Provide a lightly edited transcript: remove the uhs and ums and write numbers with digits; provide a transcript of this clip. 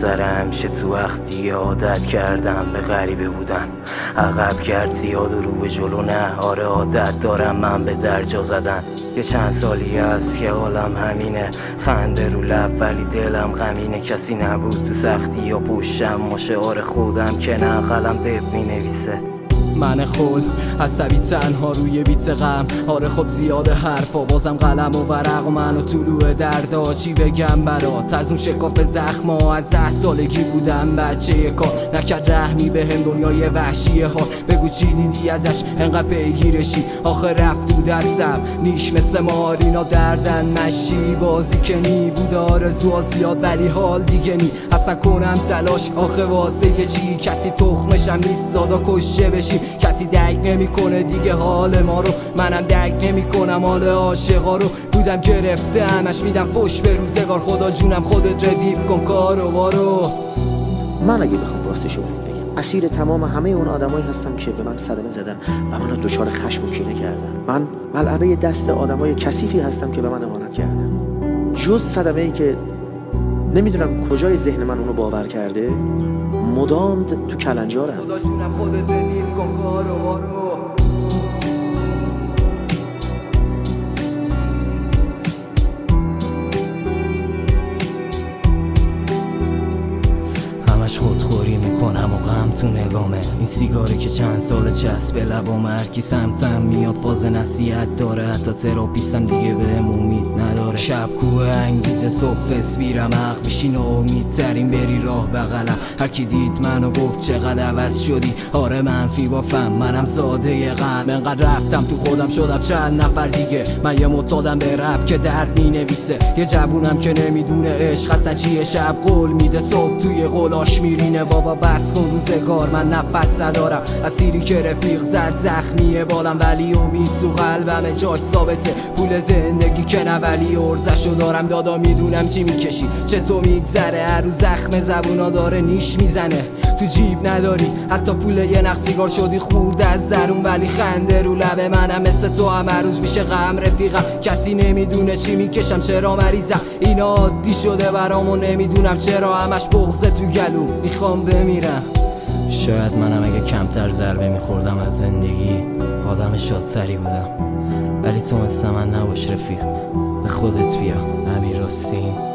سر همیشه تو وقتی عادت کردم به غریبه بودن، عقب کرد زیاد و رو به جلو نه. آره عادت دارم من به درجا زدن. یه چند سالی هست که حالم همینه، خنده رو لب ولی دلم غمینه. کسی نبود تو سختی یا پشتم، مشعار خودم که نه قلم دب می نویسه. من خل عصبی تنها روی بیت غم. آره خب زیاد حرفا بازم قلم و ورق و من و طلوع دردا. چی بگم برات از اون شکاف زخما؟ از 10 سالگی بودم بچه کار، نکرد رحمی به هم دنیای وحشیه ها. بگو چی دیدی ازش انقدر پیگیرشی؟ آخه رفت تو دستم نیش مثل مارینا دردن مشی. بازی که نی بود آرزوها زیاد ولی حال دیگه نی. اصلا کنم تلاش آخه واسه یه چی؟ کسی تخمشم نیست زادا کشه بشی. کسی درک نمیکنه دیگه حال ما رو، منم درک نمیکنم حال عاشقا رو. بودم گرفته همش میدم فش به روزگار. خدا جونم خودت ردیف کن کارو بارو. من اگه بخوام راستشو بگم اسیر تمام همه اون آدمایی هستم که به من صدمه زدن و منو دچار خشم و کینه کردن. من ملعبه دست آدمای کثیفی هستم که به من اهانت کردن. جز صدمه‌ای که نمیدونم کجای ذهن من اونو باور کرده، مدام تو کلنجارم. خدا جونم خودت ردیف کن کارو بارو. همش خودخوری میکنم و غم تو نگامه. این سیگاری که چند سال چسب لبام، هر کی سمتم میاد فاز نصیحت داره. حتی تراپیستم دیگه بهم امید نداره. شب کوه انگیزه صبح فسبیرم حق بشین امیدترین بری راه بغلم. هر کی دید منو گفت چقدر عوض شدی. آره منفی بافم منم ساده غم. انقدر رفتم تو خودم شدم چند نفر دیگه. من یه معتادم به رپ که درد مینویسه. یه جوونم که نمیدونه عشق اصلا چیه. شب قول میده صبح توی قولاش میرینه. بابا بس کن روزگار من نفس ندارم. اسیری که رفیق زد زخمیه بالم ولی امید تو قلبم جاش ثابته. پول زندگی که نه ولی ارزشو دارم. دادا میدونم چی میکشی چطور میگذره. هر روز زخم زبونا داره نیش میزنه. تو جیب نداری حتی پول یه نخ سیگار شدی خورده از زرون ولی خنده رو لب منم. مثل تو هم هر روز میشه غم رفیقم. کسی نمیدونه چی میکشم چرا مریضم. اینا عادی شده برام و نمیدونم چرا. همش بغضه تو گلو میخوام بمیرم. شاید منم اگه کمتر ضربه میخوردم از زندگی آدم شادتری بودم. ولی تو مثل من نباش رفیق، به خودت بیا. امیر حسین.